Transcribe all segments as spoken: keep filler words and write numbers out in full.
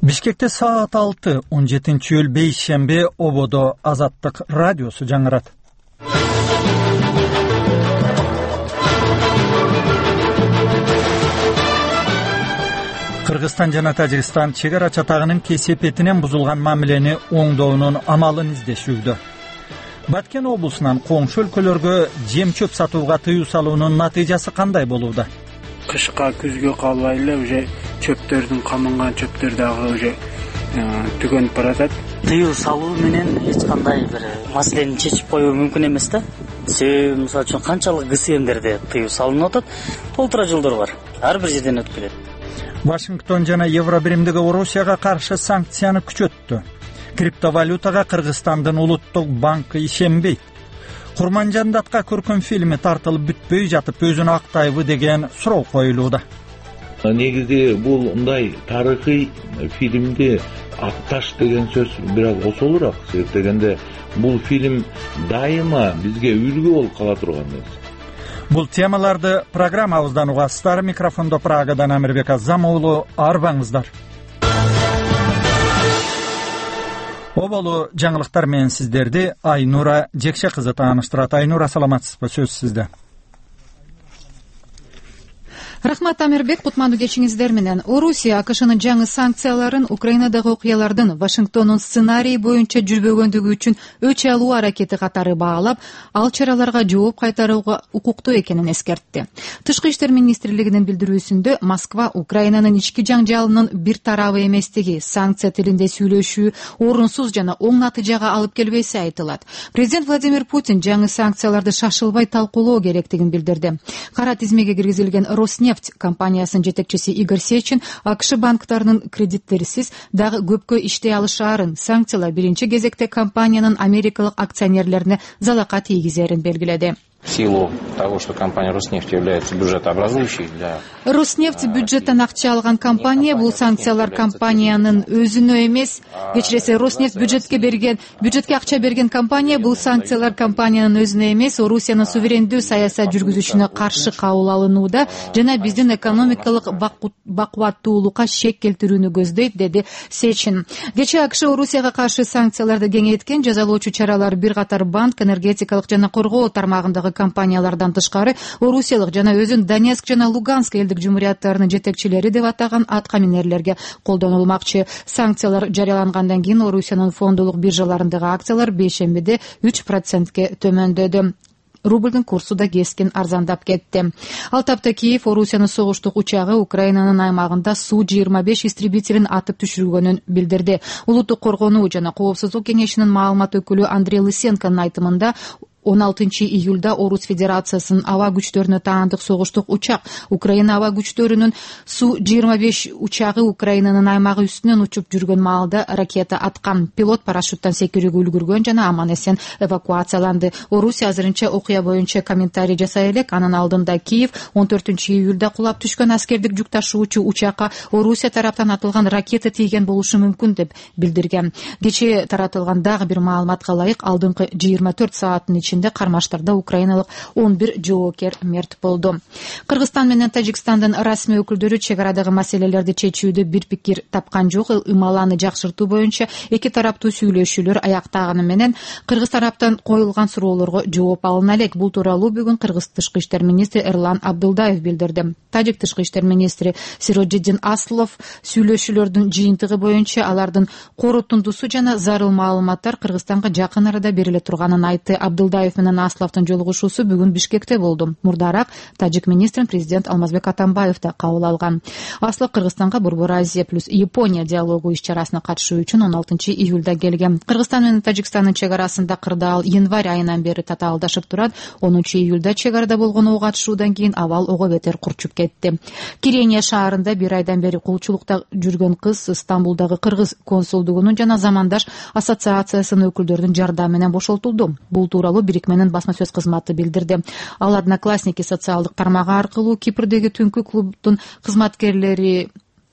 Бишкекте саат алты, он жетинчи июль бейшембе ободо Азаттык радиосу жаңырат. Кыргызстан жана Тажикстан чек ара чатагынын кесепетинен бузулган мамилени оңдоонун амалын издешүүдө. Баткен облусунан коңшу өлкөлөргө жем чөп сатууга тыюу салуунун натыйжасы кандай болууда? Кышка күзгө калбай эле уже чөптөрдүн камынган чөптөр дагы уже түгөнүп баратат. Тыюу салуу менен эч кандай бир маселени чечип коюу мүмкүн эмес да. Себеби мисалы үчүн канчалык ГСМдерде тыюу салынып атат, толтура жолдор бар. Ар бир жерден өтүп келет. Вашингтон жана Евробиримдиги Орусияга каршы санкцияны күчөттү. Криптовалютага Кыргызстандын улуттук банкы ишенбейт. Курманжандатка көркөм фильми тартылып бүтпөй жатып өзүн актайбы деген суроо коюлууда. Негизи бул мындай тарыхый фильмди акташ деген сөз бирок осолураак. Себеп дегенде бул фильм дайыма бизге үлгү болуп кала турган нерсе. Бул темаларды программабыздан угасыздар. Микрофондо Прагадан Амирбек Азамоğlu, арбаңыздар. Оболу жаңылыктар менен сиздерди Айнура Жекше кызы тааныштырат. Айнура, саламатсызбы? Сөз сизде. Рахмат, Амирбек, кутмандуу кечиңиздер менен. Орусия АКШнын жаңы санкцияларын Украинадагы окуялардын Вашингтондун сценарийи боюнча жүрбөгөндүгү үчүн өч алуу аракети катары баалап, ал чараларга жооп кайтарууга укуктуу экенин эскертти. Тышкы иштер министрлигинин билдирүүсүндө Москва Украинанын ички жаңжалынын бир тарабы эместиги, санкция тилинде сүйлөшүү орунсуз жана оң натыйжага алып келбеси айтылат. Президент Владимир Путин жаңы санкцияларды шашылбай талкуулоо керектигин билдирди. Кара тизмеге киргизилген Роснефть компаниясынын жетекчиси Игорь Сечин АКШ банктарынын кредиттерсиз дагы көпкө иштей алышаарын, санкциялар биринчи кезекте компаниянын америкалык акционерлерине залака тийгизерин белгиледи. В силу того, что компания Роснефть является бюджетообразующей для... Роснефть бюджеттен акча алган компания, бул санкциялар компаниянын өзүнө эмес, кечиресе Роснефть бюджетке берген, бюджетке акча берген компания, бул санкциялар компаниянын өзүнө эмес, Орусиянын суверендүү саясат жүргүзүшүнө каршы кабыл алынууда жана биздин экономикалык бакубаттуулукка шек келтирүүнү көздөйт, деди Сечин. Кечээ АКШ Орусияга каршы санкцияларды кеңейткен, жазалоочу чаралар бир катар банк, энергетикалык жана коргоо тармагындагы компаниялардан тышкары орусиялык жана өзүн Донецк жана Луганск элдик жумурияттарынын жетекчилери деп атаган аткаминерлерге колдонулмакчы. Санкциялар жарыялангандан кийин Орусиянын фондулук биржаларындагы акциялар бейшембиде үч процентке төмөндөдү. Рублдун курсу да кескин арзандап кетти. Ал тапта Киев Орусиянын согуштук учагы Украинанын аймагында Су жыйырма беш истребителин атып түшүргөнүн билдирди. Улуттук коргонуу жана коопсуздук кеңешинин маалымат өкүлү Андрей Лысенконун айтымында он алтынчы июлда Орус Федерациясынын аба күчтөрүнө таандык согуштук учак Украина аба күчтөрүнүн Су жыйырма беш учагы Украинанын аймагы үстүнөн учуп жүргөн маалда ракета аткан. Пилот парашюттан секирүүгө үлгүргөн жана аман эсен эвакуацияланды. Орусия азырынча окуя боюнча комментарий жасай элек. Анын алдында Киев он төртүнчү июлда кулап түшкөн аскердик жүк ташуучу учакка Орусия тараптан атылган ракета тийген болушу мүмкүн деп билдирген. Кечээ таратылган дагы бир маалыматка ылайык, алдыңкы жыйырма төрт сааттын Кармаштарда украиналык он бир жоокер мерт болду. Кыргызстан менен Тажикстандын расмий өкүлдөрү чек арадагы маселелерди чечүүдө бир пикир тапкан жок. Ымаланы жакшыртуу боюнча эки тараптуу сүйлөшүүлөр аяктаганы менен Кыргыз тараптан коюлган суроолорго жооп алына элек. Бул тууралуу бүгүн Кыргыз тышкы иштер министри Эрлан Абдылдаев билдирди. Тажик тышкы иштер министри Сироджиддин Аслов сүйлөшүүлөрдүн жыйынтыгы боюнча алардын корутундусу жана зарыл маалыматтар Кыргызстанга жакын арада бериле турганын айтты. Абдылдаев менен Асловдун жолугушуусу бүгүн Бишкекте болду. Мурдараак тажик министрин президент Алмазбек Атамбаев да кабыл алган. Аслов Кыргызстанга Борбор Азия плюс Япония диалогу иш-чарасына катышуу үчүн он алтынчы июлда келген. Кыргызстан менен Тажикстандын чек арасында кырдаал январь айынан бери татаалдашып турат. онунчу июлда чек арада болгон ого катышуудан кийин абал ого бетер курчуп кетти. Кирения шаарында бир айдан бери кулчулукта жүргөн кыз Стамбулдагы Кыргыз консулдугунун жана Замандаш ассоциациясынын өкүлдөрүнүн жардамы менен бошолтулду. Бул тууралуу бирикменин басма сөз кызматы билдирди. Ал Одноклассники социалдык тармагы аркылуу Кипрдеги түнкү клубдун кызматкерлери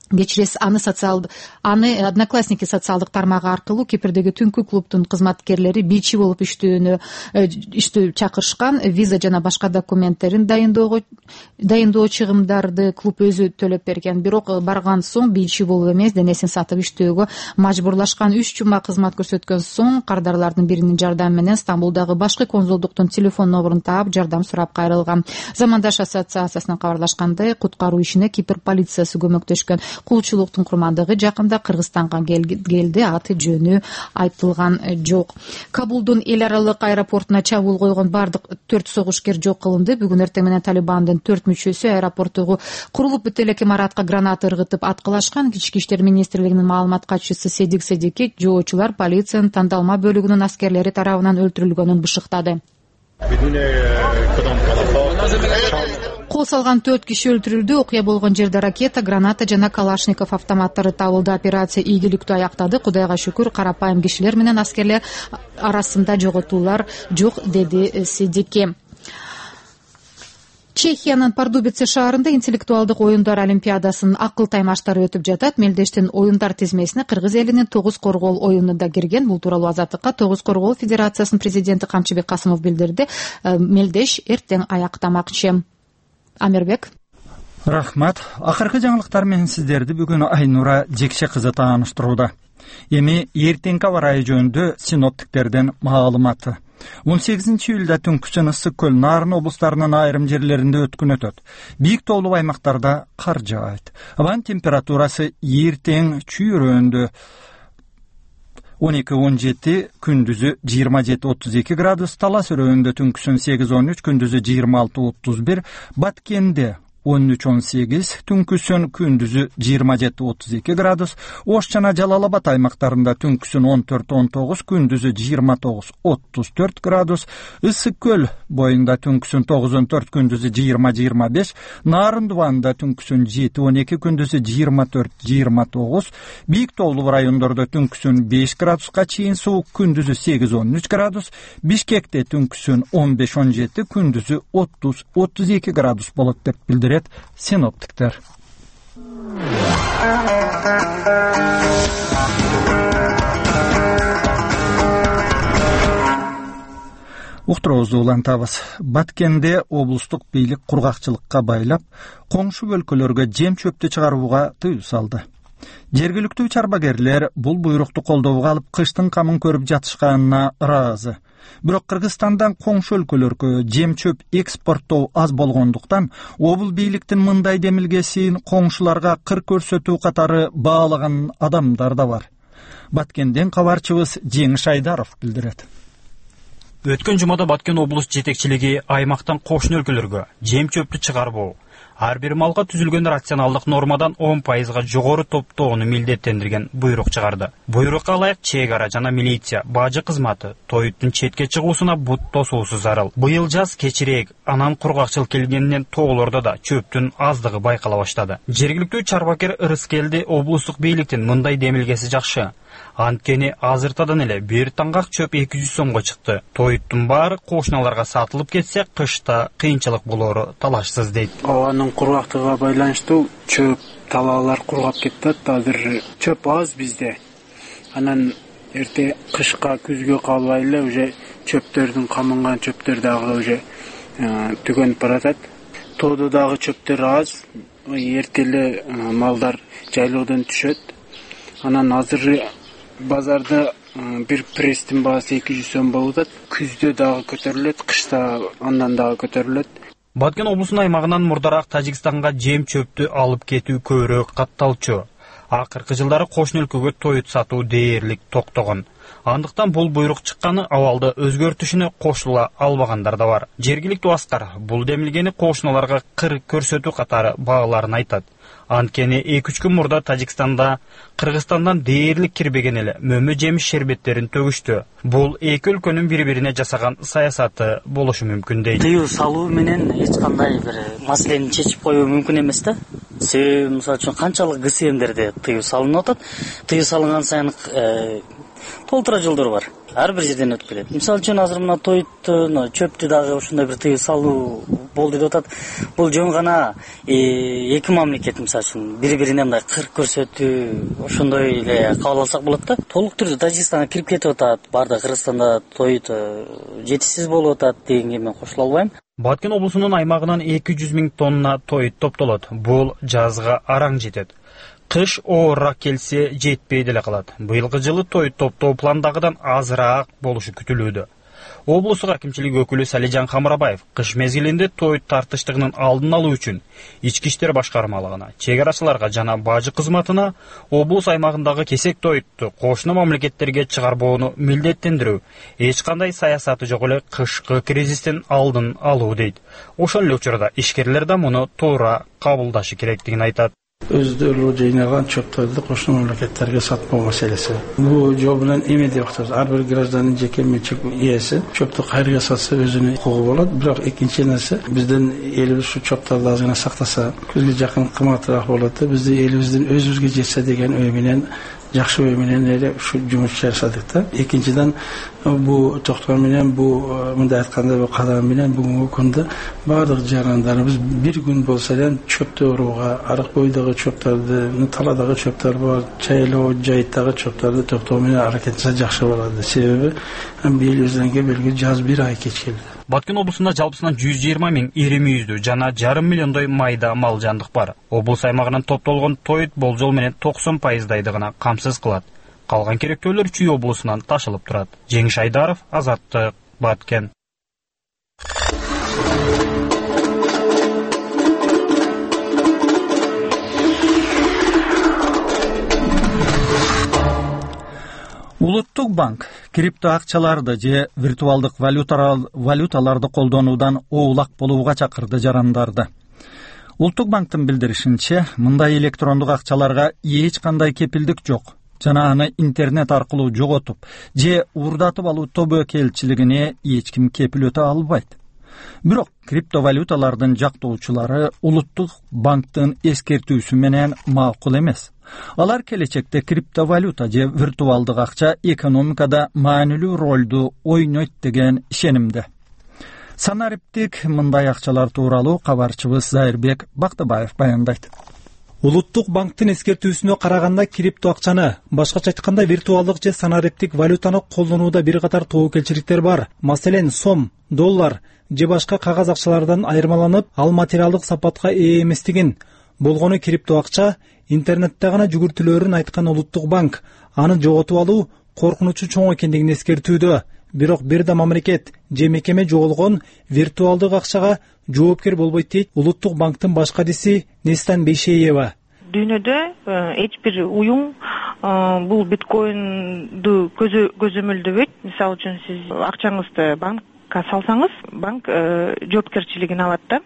кечиресиз аны социал аны одноклассники социалдык тармагы аркылуу Кипрдеги түнкү клубдун кызматкерлери бийчи болуп иштөөнү иштөө чакырышкан. Виза жана башка документтерин дайындоого дайындоо чыгымдарды клуб өзү төлөп берген. Бирок барган соң бийчи болуп эмес, денесин сатып иштөөгө мажбурлашкан. Үч жума кызмат көрсөткөн соң кардарлардын биринин жардамы менен Стамбулдагы башкы консулдуктун телефон номерун таап жардам сурап кайрылган. Замандаш ассоциациясынан кабарлашкандай, куткаруу ишине Кипр полициясы көмөктөшкөн. Кулчулуктун курмандыгы жакында Кыргызстанга келди, аты жөнү айтылган жок. Кабулдун эл аралык аэропортуна чабуул койгон бардык төрт согушкер жок кылынды. Бүгүн эртең менен Талибандын төрт мүчөсү аэропорттогу курулуп бүт элек имаратка граната ыргытып аткылашкан. Ички иштер министрлигинин маалымат катчысы Седик Седики жоочулар полициянын тандалма бөлүгүнүн аскерлери тарабынан өлтүрүлгөнүн бышыктады. Кол салган төрт киши өлтүрүлдү. Окуя болгон жерде ракета, граната жана калашников автоматтары табылды. Операция ийгиликтүү аяктады. Кудайга шүкүр, карапайым кишилер менен аскерлер арасында жоготуулар жок, деди Седики. Чехиянын Пардубице шаарында интеллектуалдык оюндар олимпиадасынын акыл таймаштары өтүп жатат. Мелдештин оюндар тизмесине кыргыз элинин тогуз коргоол оюну да кирген. Бул тууралуу Азаттыкка тогуз коргоол федерациясынын президенти Камчыбек Касымов билдирди. Мелдеш эртең аяктамакчы. Амирбек. Рахмат. Акыркы жаңылыктар менен сиздерди бүгүн Айнура Жекше кызы тааныштырууда. Эми эртеңки аба ырайы жөнүндө синоптиктерден маалыматы. он сегизинчи июлда түнкүсүн ысык көл, Нарын облустарынын айрым жерлеринде өткүн өтөт. Бийик тоолуу аймактарда кар жаайт. Абанын температурасы эртең чүйрөндө он эки он жети, күндүзү жыйырма жети отуз эки градус, Талас өрөөндө түнкүсүн сегиз он үч, күндүзү жыйырма алты отуз бир, Баткенде он үч он сегиз, түнкүсүн күндүзү жыйырма жети отуз эки градус, Ош жана Жалал-Абад аймактарында түнкүсүн он төрт он тогуз, күндүзү жыйырма тогуз отуз төрт градус, Ысык көл боюнда түнкүсүн тогуз он төрт, күндүзү жыйырма жыйырма беш, Нарын дубанында түнкүсүн жети он эки, күндүзү жыйырма төрт жыйырма тогуз, Бийик тоолуу райондордо түнкүсүн беш градуска чейин суук, күндүзү сегиз он үч градус, Бишкекте түнкүсүн он беш он жети, күндүзү отуз отуз эки градус болот деп билдирет синоптиктер. Уктуруубузду улантабыз. Баткенде облустук бийлик кургакчылыкка байлап, коңшу өлкөлөргө жем чөптү чыгарууга тыюу салды. Жергиликтүү чарбагерлер бул буйрукту колдоого алып, кыштын камын көрүп жатышканына ыраазы. Бирок Кыргызстандан коңшу өлкөлөргө жем чөп экспорттоо аз болгондуктан, обул бийликтин мындай демилгесин коңшуларга кыр көрсөтүү катары баалаган адамдар да бар. Баткенден кабарчыбыз Жеңиш Айдаров билдирет. Өткөн жумада Баткен облус жетекчилиги аймактан кошуна өлкөлөргө жем чөптү чыгарбоо, ар бир малга түзүлгөн рационалдык нормадан он пайызга жогору топтоону милдеттендирген буйрук чыгарды. Буйрукка ылайык чек ара жана милиция, бажы кызматы тоюттун четке чыгуусуна бут тосуусу зарыл. Быйыл жаз кечирээк, анан кургакчыл келгенинен тоолордо да чөптүн аздыгы байкала баштады. Жергиликтүү чарбакер Ырыскелди облустук бийликтин мындай демилгеси жакшы. Анткени азыртадан эле бир таңгак чөп эки жүз сомго чыкты. Тоюттун баары кошуналарга сатылып кетсе, кышта кыйынчылык болоору талашсыз дейт. Абанын кургактыгына байланыштуу чөп талаалар кургап кетет. Азыр чөп аз бизде. Анан эрте кышка, күзгө калбай эле уже чөптөрдүн камынган чөптөр дагы уже түгөнүп баратат. Тоодо дагы чөптөр аз. Эрте эле малдар жайлоодон түшөт. Анан азыр базарда бир пресстин баасы эки жүз сом болуп атат. Күздө дагы көтөрүлөт, кышта андан дагы көтөрүлөт. Баткен облусунун аймагынан мурдараак Тажикстанга жем чөптү алып кетүү көбүрөөк катталчу. Акыркы жылдары кошуна өлкөгө тоют сатуу дээрлик токтогон. Андыктан бул буйрук чыкканы абалды өзгөртүшүнө кошула албагандар да бар. Жергиликтүү аскар бул демилгени кошуналарга кыр көрсөтүү катары бааларын айтат. Анткени эки үч күн мурда Тажикстанда Кыргызстандан дээрлик кирбеген эле мөмө жемиш шербеттерин төгүштү. Бул эки өлкөнүн бири-бирине жасаган саясаты болушу мүмкүн дейт. Тыюу салуу менен эч кандай бир маселени чечип коюу мүмкүн эмес да. Себеби мисалы үчүн канчалык ГСМдерде тыюу салынып атат. Тыюу салынган сайын толтура жолдор бар. Ар бир жерден өтүп келет. Мисалы үчүн азыр мына тоютту, чөптү дагы ушундай бир тыюу салуу болду деп атат. Бул жөн гана эки мамлекет мисалы үчүн бири-бирине мындай кырк көрсөтүү ошондой эле кабыл алсак болот да. Толук түрдө Тажикстанга кирип кетип атат. Бардык Кыргызстанда тоют жетишсиз болуп атат дегенге мен кошула албайм. Баткен облусунун аймагынан эки жүз миң тонна тоют топтолот. Бул жазга араң жетет. Кыш оорураак келсе жетпей деле калат. Быйылкы жылы тоют топтоо пландагыдан азыраак болушу күтүлүүдө. Облустук акимчилик өкүлү Салижан Хамрабаев кыш мезгилинде тоют тартыштыгынын алдын алуу үчүн ички иштер башкармалыгына, чек арачыларга жана бажы кызматына облус аймагындагы кесек тоютту кошуна мамлекеттерге чыгарбоону милдеттендирүү, эч кандай саясаты жок эле кышкы кризистин алдын алуу дейт. Ошол эле учурда ишкерлер да муну туура кабылдашы керектигин айтат. Өздөрү жыйнаган чөптөрдү кошуна мамлекеттерге сатпоо маселеси. Бул жол менен эме деп атабыз. Ар бир гражданин жеке менчик ээси чөптү кайерге сатса өзүнүн укугу болот. Бирок экинчи нерсе биздин элибиз ушу чөптөрдү азгына сактаса, көзгө жакын кымбатыраак болот. Биздин элибиздин өзүбүзгө жетсе деген ой менен жакшы ой менен эле ушу жумуш жасадык да. Экинчиден бу токтор менен бу мындай айтканда бу кадам менен бүгүнкү күндө баардык жарандарыбыз бир күн болсо эле чөптү орууга, арык бойдогу чөптөрдү, таладагы чөптөр бар, чайлоо жайыттагы чөптөрдү токтоо менен аракет жасаса жакшы болот. Себеби бир өзүнө белгилүү жаз бир ай кеч келди. Баткен облусунда жалпысынан жүз жыйырма миң ири мүйүздүү жана жарым миллиондой майда мал жандык бар. Облус аймагынан топтолгон тоют болжол менен токсон пайыздайды гана камсыз кылат. Калган керектөөлөр Чүй облусунан ташылып турат. Жеңиш Айдаров, Азаттык, Баткен. Улуттук банк крипто акчаларды же виртуалдык валюталарды колдонуудан оолак болууга чакырды жарандарды. Улуттук банктын билдиришинче, мындай электрондук акчаларга эч кандай кепилдик жок жана аны интернет аркылуу жоготуп же уурдатып алуу тобокелчилигине эч ким кепил өтө албайт. Бирок криптовалюталардын жактоочулары улуттук банктын эскертүүсү менен макул эмес. Алар келечекте криптовалюта же виртуалдык акча экономикада маанилүү ролду ойнойт деген ишенимде. Санариптик мындай акчалар тууралуу кабарчыбыз Зайырбек Бактыбаев баяндайт. Улуттук банктын эскертүүсүнө караганда крипто акчаны, башкача айтканда виртуалдык же санариптик валютаны колдонууда бир катар тобокелчиликтер бар. Маселен, сом, доллар же башка кагаз акчалардан айырмаланып, ал материалдык сапатка ээ эместигин, болгону крипто акча интернетте гана жүгүртүлөрүн айткан Улуттук банк аны жоготуп алуу коркунучу чоң экендигин эскертүүдө. Бирок бир да мамлекет же мекеме жоголгон виртуалдык акчага жоопкер болбойт дейт Улуттук банктын баш кадиси Нестан Бейшеева. Дүйнөдө эч бир уюм бул биткоинду көзөмөлдөбөйт. Мисалы үчүн сиз акчаңызды банкка салсаңыз, банк жоопкерчилигин алат да.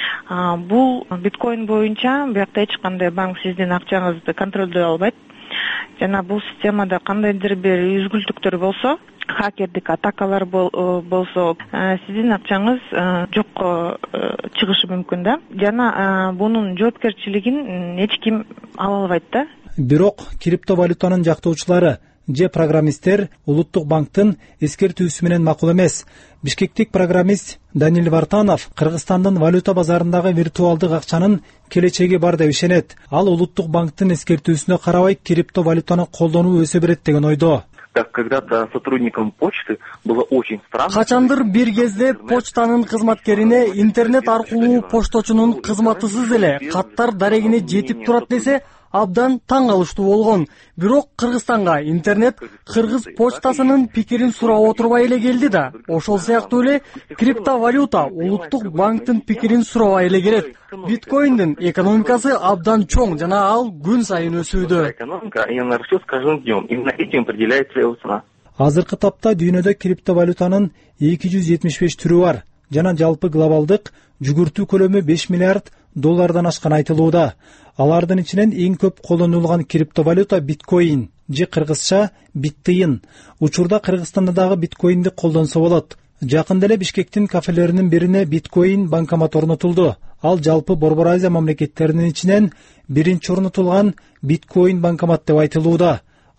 Бул биткоин боюнча биякта эч кандай банк сиздин акчаңызды контролдой албайт. Жана бул системада кандайдыр бир үзгүлтүктөр болсо, хакердик атакалар болсо, сиздин акчаңыз жокко чыгышы мүмкүн да. Жана бунун жоопкерчилигин эч ким ала албайт да. Бирок криптовалютанын жактоочулары же программисттер Улуттук банктын эскертүүсү менен макул эмес. Бишкектик программист Данил Вартанов Кыргызстандын валюта базарындагы виртуалдык акчанын келечеги бар деп ишенет. Ал Улуттук банктын эскертүүсүнө карабай криптовалютаны колдонуу өсө берет деген ойдо. Когда-то сотрудникам почты было очень странно. Качандыр бир кезде почтанын кызматкерине интернет аркылуу пошточунун кызматысыз эле каттар дарегине жетип турат десе, абдан таң калыштуу болгон. Бирок Кыргызстанга интернет кыргыз почтасынын пикирин сурап отурбай эле келди да. Ошол сыяктуу эле криптовалюта Улуттук банктын пикирин сурабай эле келет. Биткоиндин экономикасы абдан чоң жана ал күн сайын өсүүдө. Экономика, и она растет с каждым днем. Именно этим определяется его цена. Азыркы тапта дүйнөдө криптовалютанын эки жүз жетимиш беш түрү бар жана жалпы глобалдык жүгүртүү көлөмү беш миллиард доллардан ашкан айтылууда. Алардын ичинен эң көп колдонулган криптовалюта биткоин же кыргызча биттыйын. Учурда Кыргызстанда дагы биткоинди колдонсо болот. Жакында эле Бишкектин кафелеринин бирине биткоин банкомат орнотулду. Ал жалпы Борбор Азия мамлекеттеринин ичинен биринчи орнотулган биткоин банкомат деп айтылууда.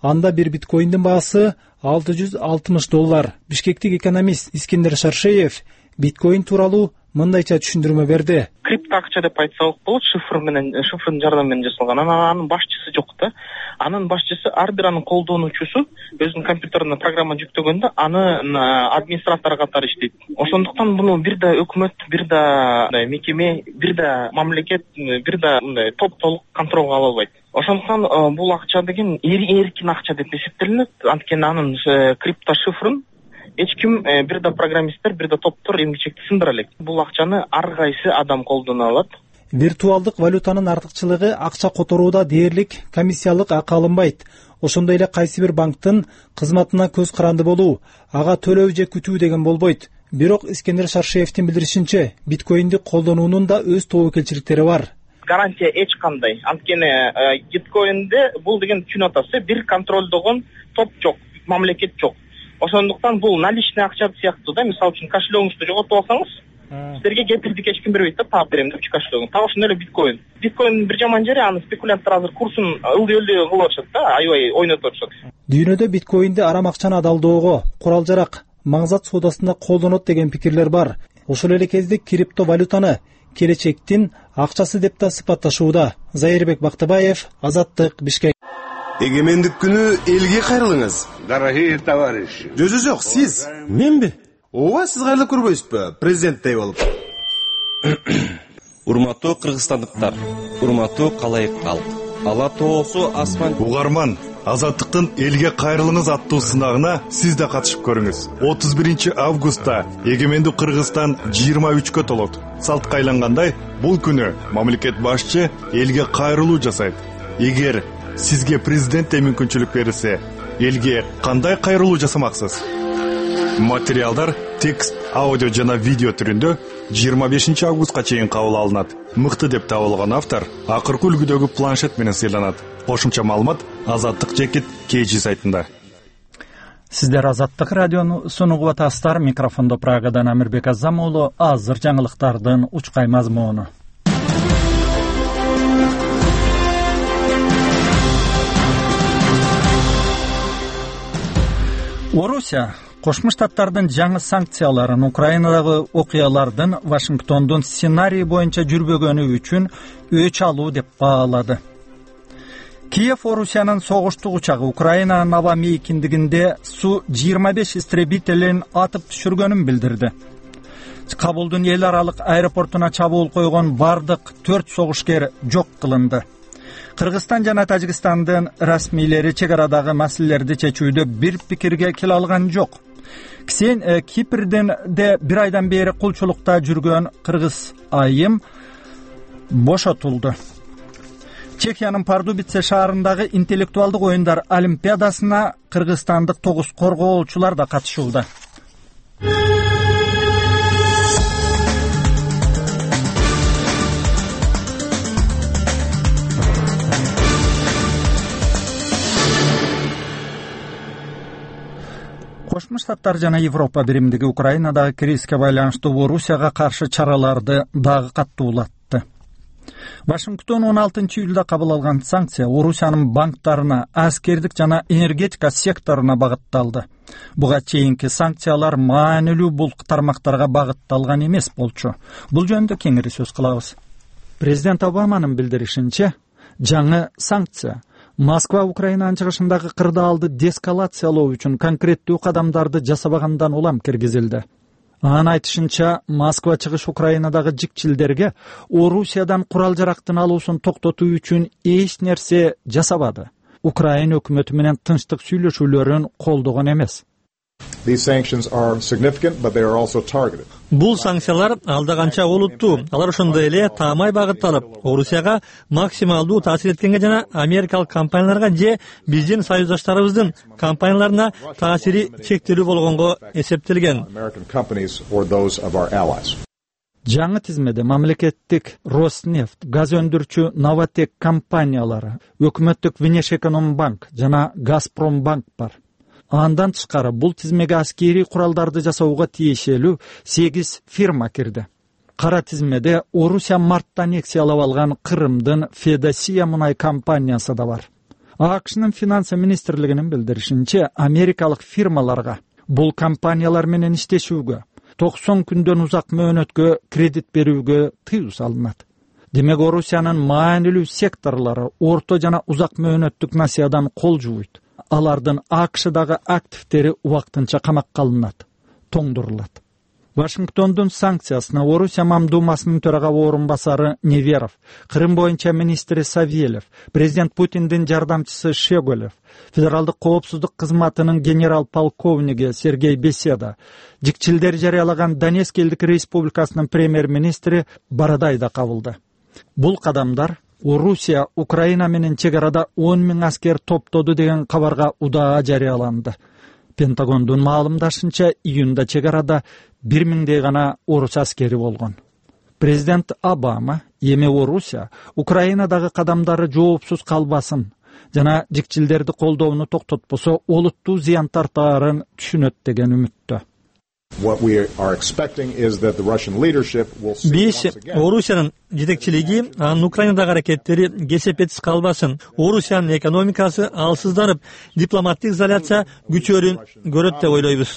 анда бир биткоиндин баасы алты жүз алтымыш доллар. Бишкектик экономист Искендер Шаршеев биткоин тууралуу мындайча түшүндүрмө берди. Крипто акча деп айтсак болот, шифр менен, шифрдын жардамы менен жасалган. Анын башчысы жок да. Анын башчысы ар бир анын колдонуучусу өзүнүн компьютерине программа жүктөгөндө анын администратору катары иштейт. Ошондуктан муну бир да өкмөт, бир да мекеме, бир да мамлекет, бир да мындай топ толук контролго ала албайт. Ошондуктан бул акча деген эркин акча деп эсептелинет. Анткени анын крипто шифрын эч ким, бир да программисттер, бир да топтор эмгичекти сындыра элек. Бул акчаны ар кайсы адам колдоно алат. Виртуалдык валютанын артыкчылыгы акча которууда дээрлик комиссиялык акы алынбайт. Ошондой эле кайсы бир банктын кызматына көз каранды болуу, ага төлөө же күтүү деген болбойт. Бирок Искендер Шаршеевдин билдиришинче, биткоинди колдонуунун да өз тобокелчиликтери бар. Гарантия эч кандай. Анткени биткоинде бул деген түшүнүп атасыз, бир контролдогон топ жок, мамлекет жок. Ошондуктан бул наличный акча сыяктуу да, мисалы үчүн кошелегиңизди жоготуп алсаңыз, силерге кепилдик эч ким бербейт да, таап берем деп кошелегиң. Так ошондой эле биткоин. Биткоиндин бир жаман жери, аны спекулянттар азыр курсун ылдый-ылдый кылып атышат да, аябай ойнотуп атышат. Дүйнөдө биткоинди арам акчаны адалдоого, курал-жарак, маңзат соодасында колдонот деген пикирлер бар. Ошол эле кезде криптовалютаны келечектин акчасы деп да сыпатташууда. Зайырбек Бактыбаев, Азаттык, Бишкек. Эгемендик күнү элге кайрылыңыз. Дорогие товарищи. Жок, жок, сиз. Менби? Ооба, сиз кайрылып көрбөйсүзбү? Президенттей болуп. Урматтуу кыргызстандыктар, урматтуу калайык калк. Ала тоосу асман. Угарман, Азаттыктын элге кайрылыңыз аттуу сынагына сиз да катышып көрүңүз. отуз биринчи августта эгемендүү Кыргызстан жыйырма үчкө толот. Салтка айлангандай, бул күнү мамлекет башчы элге кайрылуу жасайт. Эгер сизге президенттей мүмкүнчүлүк берилсе, элге кандай кайрылуу жасамаксыз? Материалдар текст, аудио жана видео түрүндө жыйырма бешинчи августка чейин кабыл алынат. Мыкты деп табылган автор акыркы үлгүдөгү планшет менен сыйланат. Кошумча маалымат Азаттык жекит кей жи сайтында. Сиздер Азаттык радиону сунуп атасыздар. Микрофондо Прагадан Амирбек Азам уулу. Азыр жаңылыктардын учкай мазмуну. Орусия Кошмо Штаттардын жаңы санкцияларын Украинадагы окуялардын Вашингтондун сценарийи боюнча жүрбөгөнү үчүн өч алуу деп баалады. Киев Орусиянын согуштук учагы Украинанын аба мейкиндигинде Су жыйырма беш истребителин атып түшүргөнүн билдирди. Кабулдун эл аралык аэропортуна чабуул койгон бардык төрт согушкер жок кылынды. Кыргызстан жана Тажикстандын расмийлери чек арадагы маселелерди чечүүдө бир пикирге келе алган жок. Ксен Кипрден де бир айдан бери кулчулукта жүргөн кыргыз айым бошотулду. Чехиянын Пардубице шаарындагы интеллектуалдык оюндар олимпиадасына кыргызстандык тогуз коргоочулар да катышууда. Кошмо Штаттар жана Европа биримдиги Украинадагы кризиске байланыштуу Орусияга каршы чараларды дагы каттуулатты. Вашингтон он алтынчы июлда кабыл алган санкция Орусиянын банктарына, аскердик жана энергетика секторуна багытталды. Буга чейинки санкциялар маанилүү бул тармактарга багытталган эмес болчу. Бул жөнүндө кеңири сөз кылабыз. Президент Обаманын билдиришинче, жаңы санкция Москва Украинанын чыгышындагы кырдаалды деэскалациялоо үчүн конкреттүү кадамдарды жасабагандан улам киргизилди. Анын айтышынча, Москва чыгыш Украинадагы жикчилдерге Орусиядан курал-жарактын алуусун токтотуу үчүн эч нерсе жасабады. Украина өкмөтү менен тынчтык сүйлөшүүлөрүн колдогон эмес. Бул санкциялар алда канча олуттуу. Алар ошондой эле таамай багытталып, Орусияга максималдуу таасир эткенге жана америкалык компанияларга же биздин союздаштарыбыздын компанияларына таасири чектелүү болгонго эсептелген. Жаңы тизмеде мамлекеттик Роснефть, газ өндүрчү Новотек компаниялары, өкмөттүк Внешэкономбанк жана Газпромбанк бар. Андан тышкары бул тизмеге аскери куралдарды жасоого тиешелүү сегиз фирма кирди. Кара тизмеде Орусия мартта аннексиялап алган Кырымдын Федосия мунай компаниясы да бар. акшнын финансы министрлигинин билдиришинче, америкалык фирмаларга бул компаниялар менен иштешүүгө токсон күндөн узак мөөнөткө кредит берүүгө тыюу салынат. Демек Орусиянын маанилүү секторлору орто жана узак мөөнөттүк насыядан кол жууйт. Алардын акшдагы активтери убактынча камакка алынат, тоңдурулат. Вашингтондун санкциясына Орусия Мамдумасынын төрага орун басары Неверов, Крым боюнча министри Савельев, президент Путиндин жардамчысы Шеголев, Федералдык коопсуздук кызматынын генерал-полковниги Сергей Беседа, жикчилдер жарыялаган Донецк элдик республикасынын премьер-министри Бородай да кабылды. Бул кадамдар Орусия Украина менен чек арада он миң аскер топтоду деген кабарга удаа жарыяланды. Пентагондун маалымдашынча, июнда чек арада бир миңдей гана орус аскери болгон. Президент Обама эми Орусия Украинадагы кадамдары жоопсуз калбасын жана жикчилдерди колдоону токтотпосо олуттуу зыян тартаарын түшүнөт деген үмүттө. Биз Орусиянын жетекчилиги анын Украинадагы аракеттери кесепетсиз калбасын, Орусиянын экономикасы алсызданып, дипломаттык изоляция күчөрүн көрөт деп ойлойбуз.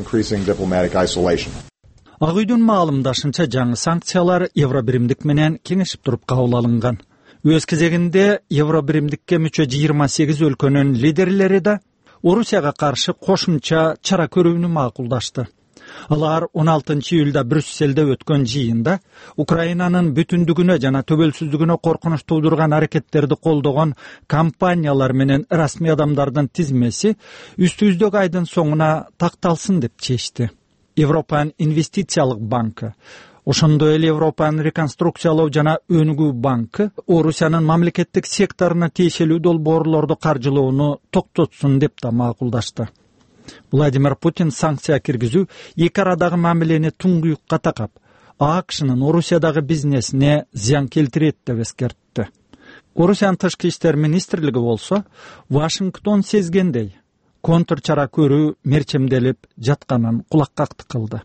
Ак үйдүн маалымдашынча, жаңы санкциялар Евробиримдик менен кеңешип туруп кабыл алынган. Өз кезегинде Евробиримдикке мүчө жыйырма сегиз өлкөнүн лидерлери да Орусияга каршы кошумча чара көрүүнү макулдашты. Алар он алтынчы июлда Брюсселде өткөн жыйында Украинанын бүтүндүгүнө жана төбөлсүздүгүнө коркунуч туудурган аракеттерди колдогон компаниялар менен расмий адамдардын тизмеси үстүбүздөгү айдын соңуна такталсын деп чечти. Европанын инвестициялык банкы, ошондой эле Европанын реконструкциялоо жана өнүгүү банкы Орусиянын мамлекеттик секторуна тиешелүү долбоорлорду каржылоону токтотсун деп да макулдашты. Владимир Путин санкция киргизүү эки арадагы мамилени туңгуюкка такап, акшнын Орусиядагы бизнесине зыян келтирет деп эскертти. Орусиянын тышкы иштер министрлиги болсо, Вашингтон сезгендей контр чара көрүү мерчемделип жатканын кулаккактык кылды.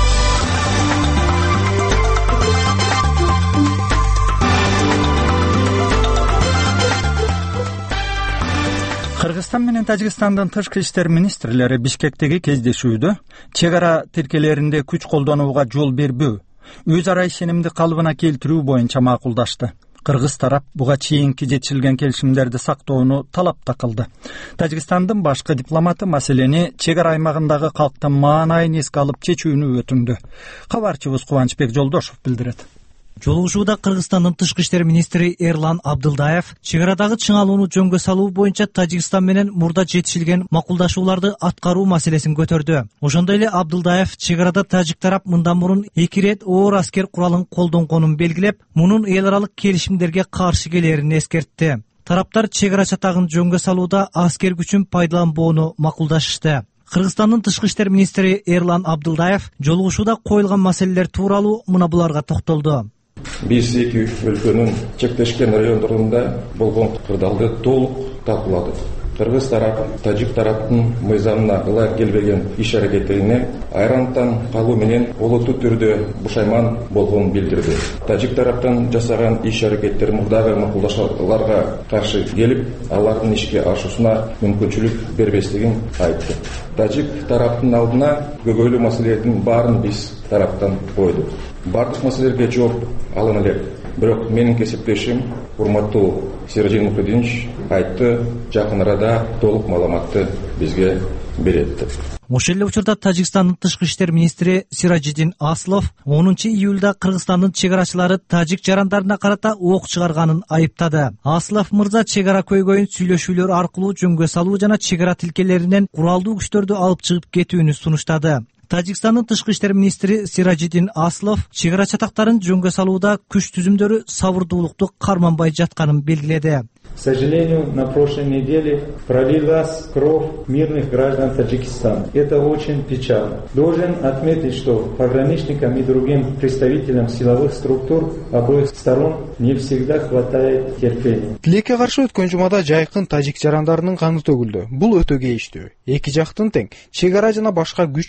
Кыргызстан менен Тажикстандын тышкы иштер министрлери Бишкектеги кездешүүдө чек ара тиркелеринде күч колдонууга жол бербөө, өз ара ишенимди калыбына келтирүү боюнча макулдашты. Кыргыз тарап буга чейинки жетишилген келишимдерди сактоону талап да кылды. Тажикстандын башкы дипломаты маселени чек ара аймагындагы калктын маанайын эске алып чечүүнү өтүндү. Кабарчыбыз Кубанычбек Жолдошов билдирет. Жолугушууда Кыргызстандын тышкы иштер министри Эрлан Абдылдаев чек арадагы чыңалууну жөнгө салуу боюнча Тажикстан менен мурда жетишилген макулдашууларды аткаруу маселесин көтөрдү. Ошондой эле Абдылдаев чек арада тажик тарап мындан мурун эки ирет оор аскер куралын колдонгонун белгилеп, мунун эл аралык келишимдерге каршы келерин эскертти. Тараптар чек ара чатагын жөнгө салууда аскер күчүн пайдаланбоону макулдашышты. Кыргызстандын тышкы иштер министри Эрлан Абдылдаев жолугушууда коюлган маселелер тууралуу мына буларга токтолду. Биз эки өлкөнүн чектешкен райондорунда болгон кырдаалды толук талкууладык. Кыргыз тарап, тажик тараптын мыйзамына ылайык келбеген иш аракеттерине айрантан калуу менен олуттуу түрдө бушайман болгонун билдирди. Тажик тараптан жасаган иш аракеттер мурдагы макулдашууларга каршы келип, алардын ишке ашуусуна мүмкүнчүлүк бербестигин айтты. Тажик тараптын алдына көбөйлүү маселелердин баарын биз тараптан койдук. Бардык маселелерге жооп алына элек. Бирок менин кесиптешим урматтуу Сиражидин Мухидинович айтты, жакын арада толук маалыматты бизге берет. Ошол эле учурда Тажикстандын тышкы иштер министри Сиражидин Аслов онунчу июлда Кыргызстандын чек арачылары тажик жарандарына карата ок чыгарганын айыптады. Аслов мырза чек ара көйгөйүн сүйлөшүүлөр аркылуу жөнгө салуу жана чек ара тилкелеринен куралдуу күчтөрдү алып чыгып кетүүнү сунуштады. Тажикстандын тышкы иштер министри Сиражидин Аслов чек ара чатактарын жөнгө салууда күч түзүмдөрү сабырдуулукту карманбай жатканын белгиледи. К сожалению, на прошлой неделе пролилась кровь мирных граждан Таджикистана. Это очень печально. Должен отметить, что пограничникам и другим представителям силовых структур обоих сторон не всегда хватает терпения. Тилекке каршы өткөн жумада жайкын тажик жарандарынын каны төгүлдү. Бул өтө кейиштүү. Эки жактын тең чек ара жана башка күч түзүмдөрү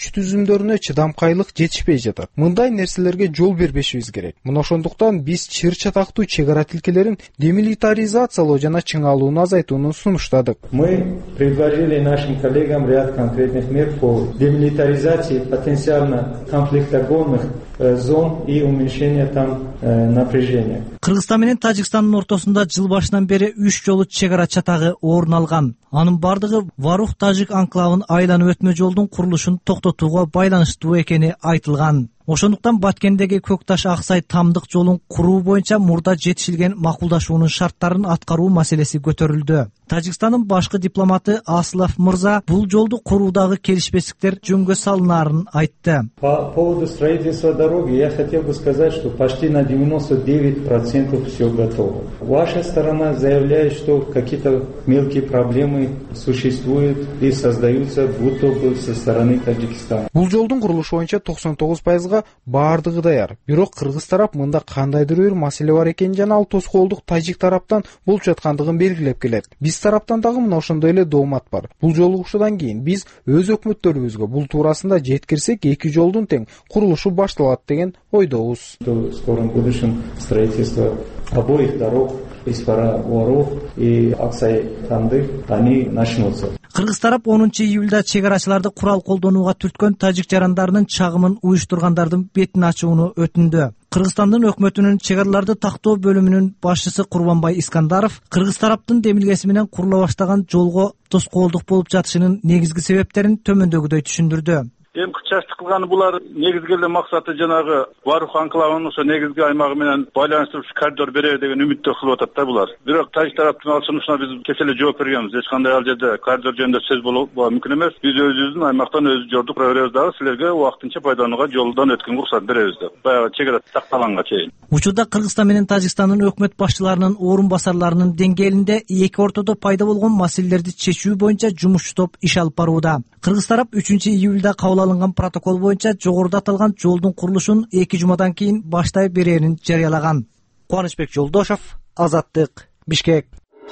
көчкүндөрүнө чыдамкайлык жетишпей жатат. Мындай нерселерге жол бербешибиз керек. Мына ошондуктан биз чыр чатактуу чек ара тилкелерин демилитаризациялоо жана чыңалууну азайтууну сунуштадык. Мы предложили нашим коллегам ряд конкретных мер по демилитаризации потенциально конфликтогонных зон и уменьшения там напряжения. Кыргызстан менен Тажикстандын ортосунда жыл башынан бери үч жолу чек ара чатагы орун алган. Анын бардыгы Варух тажик анклавын айланып өтмө жолдун курулушун токтотууга байланыштуу экени айтылган. Ошондуктан Баткендеги Көкташ Аксай тамдык жолун куруу боюнча мурда жетишилген макулдашуунун шарттарын аткаруу маселеси көтөрүлдү. Тажикстандын башкы дипломаты Аслав Мырза бул жолду куруудагы келишпестиктер жөнгө салынаарын айтты. По поводу строительства дороги я хотел бы сказать, что почти на девяносто девять процентов все готово. Ваша сторона заявляет, что какие-то мелкие проблемы существуют и создаются будто бы со стороны Таджикистана. Бул жолдун курулушу боюнча токсон тогуз пайызга бардыгы даяр. Бирок кыргыз тарап мында кандайдыр бир маселе бар экенин жана ал тоскоолдук тажик тараптан болуп жаткандыгын белгилеп келет. Биз тараптан дагы мына ошондой эле доомат бар. Бул жолугушуудан кийин биз өз өкмөттөрүбүзгө бул туурасында жеткирсек эки жолдун тең курулушу башталат деген ойдобуз. В скором будущем строительство обоих дорог из Варух и Аксай-Тамды они начнутся. Кыргыз тарап онунчу июлда чек арачыларды курал колдонууга түрткөн тажик жарандарынын чагымын уюштургандардын бетин ачууну өтүндү. Кыргызстандын өкмөтүнүн чек араларды тактоо бөлүмүнүн башчысы Курбанбай Искандаров кыргыз тараптын демилгеси менен курула баштаган жолго тоскоолдук болуп жатышынын негизги себептерин төмөндөгүдөй түшүндүрдү. Эми кычаштык кылганы булар негизги эле максаты жанагы Варух анклавынын ошо негизги аймагы менен байланыштырып коридор беребиз деген үмүттө кылып атат да булар. Бирок тажик тараптын ал сунушуна биз кече эле жооп бергенбиз. Эч кандай ал жерде коридор жөнүндө сөз болуу мүмкүн эмес. Биз өзүбүздүн аймактан өзү жолду кура беребиз дагы силерге убактынча пайдаланууга жолдон өткөнгө уруксат беребиз деп. Баягы чек ара сакталганга чейин. Учурда Кыргызстан менен Тажикстандын өкмөт башчыларынын орун басарларынын деңгээлинде эки ортодо пайда болгон маселелерди чечүү боюнча жумушчу топ иш алып барууда. Кыргыз тарап үчүнчү июлда кабыл алынган протокол боюнча жогоруда аталган жолдун курулушун эки жумадан кийин баштай берерин жарыялаган. Кубанычбек Жолдошов, Азаттык, Бишкек.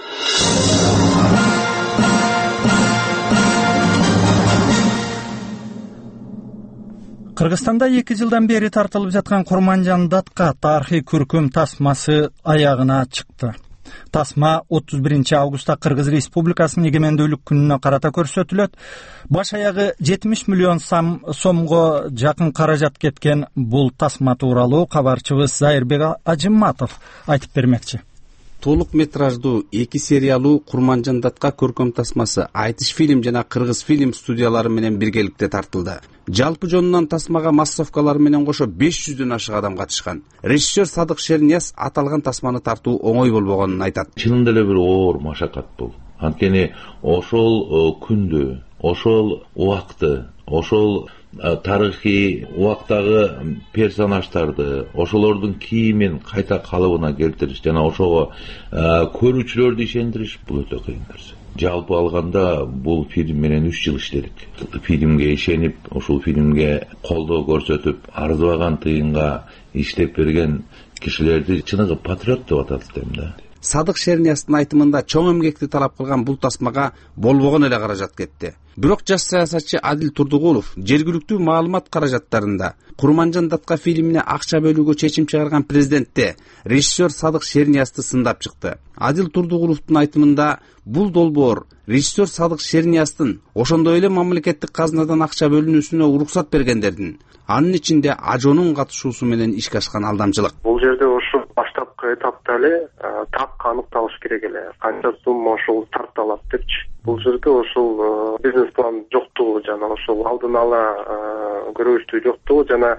Кыргызстанда эки жылдан бери тартылып жаткан Курманжан датка тарыхый көркөм тасмасы аягына чыкты. Тасма отуз биринчи августта Кыргыз Республикасынын эгемендүүлүк күнүнө карата көрсөтүлөт. Баш аягы жетимиш миллион сомго жакын каражат кеткен бул тасма тууралуу кабарчыбыз Зайырбек Ажыматов айтып бермекчи. Толук метраждуу эки сериялуу Курманжан датка көркөм тасмасы Айтыш фильм жана Кыргыз фильм студиялары менен биргеликте тартылды. Жалпы жонунан тасмага массовкалар менен кошо беш жүздөн ашык адам катышкан. Режиссер Садык Шернияз аталган тасманы тартуу оңой болбогонун айтат. Чынында эле бир оор машакат бул. Анткени ошол күндү, ошол убакты, ошол тарыхый убактагы персонаждарды, ошолордун кийимин кайта калыбына келтириш жана ошого көрүүчүлөрдү ишендириш бул өтө кыйын нерсе. Жалпы алганда бул фильм менен үч жыл иштедик. Фильмге ишенип, ошол фильмге колдоо көрсөтүп, арзыбаган тыйынга иштеп берген кишилерди чыныгы патриот деп атат дейм да. Садык Шернияздын айтымында чоң эмгекти талап кылган бул тасмага болбогон эле каражат кетти. Бирок жаш саясатчы Адил Турдугулов жергиликтүү маалымат каражаттарында Курманжан датка фильмине акча бөлүүгө чечим чыгарган президентте режиссер Садык Шерниязды сындап чыкты. Адил Турдугуловдун айтымында бул долбоор режиссер Садык Шернияздын ошондой эле мамлекеттик казынадан акча бөлүнүүсүнө уруксат бергендердин, анын ичинде Ажонун катышуусу менен ишке ашкан алдамчылык. Бул жерде ошо баштапкы этапта эле так аныкталыш керек эле. Канча сумма ошол тарталат депчи. Бул жерде ошол бизнес план жоктугу жана ошол алдын ала көрүштүү жоктугу жана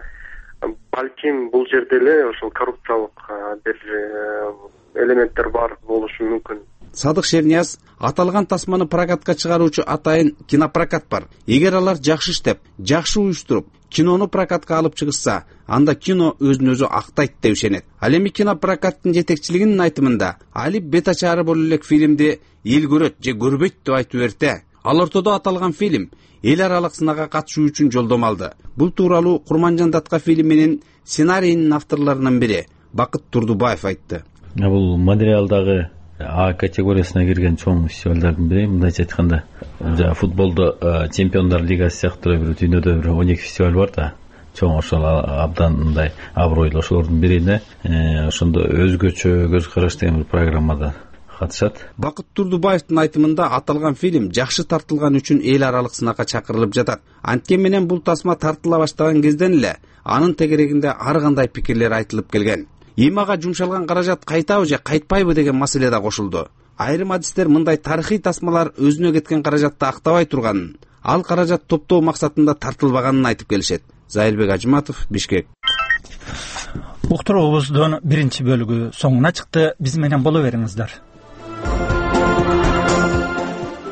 балким бул жерде эле ошол коррупциялык бир элементтер бар болушу мүмкүн. Садык Шернияз аталган тасманы прокатка чыгаруучу атайын кинопрокат бар. Эгер алар жакшы иштеп, жакшы уюштуруп, кинону прокатка алып чыгышса, анда кино өзүн өзү актайт деп ишенет. Ал эми кинопрокаттын жетекчилигинин айтымында Алип Бетачары боло элек фильмди эл көрөт же көрбөйт деп айтып берте. Ал ортодо аталган фильм эл аралык сынакка катышуу үчүн жолдомо алды. Бул тууралуу Курманжан датка фильминин сценарийинин авторлорунун бири Бакыт Турдубаев айтты. Бул материалдагы А категориясына кирген чоң фестивалдардын бири. Мындайча айтканда, жана футболдо чемпиондар лигасы сыяктуу бир дүйнөдө бир он эки фестиваль бар да. Чоң ошол абдан мындай абройлуу ошолордун бирине ошондо өзгөчө көз караш деген бир программада катышат. Бакыт Турдубаевдин айтымында аталган фильм жакшы тартылган үчүн эл аралык сынакка чакырылып жатат. Анткени менен бул тасма тартыла баштаган кезден эле анын тегерегинде ар кандай пикирлер айтылып келген. Эми ага жумшалган каражат кайтабы же кайтпайбы деген маселе да кошулду. Айрым адистер мындай тарыхый тасмалар өзүнө кеткен каражатты актабай турганын, ал каражат топтоо максатында тартылбаганын айтып келишет. Зайылбек Ажыматов, Бишкек. Уктуруубуздун биринчи бөлүгү соңуна чыкты. Биз менен боло бериңиздер.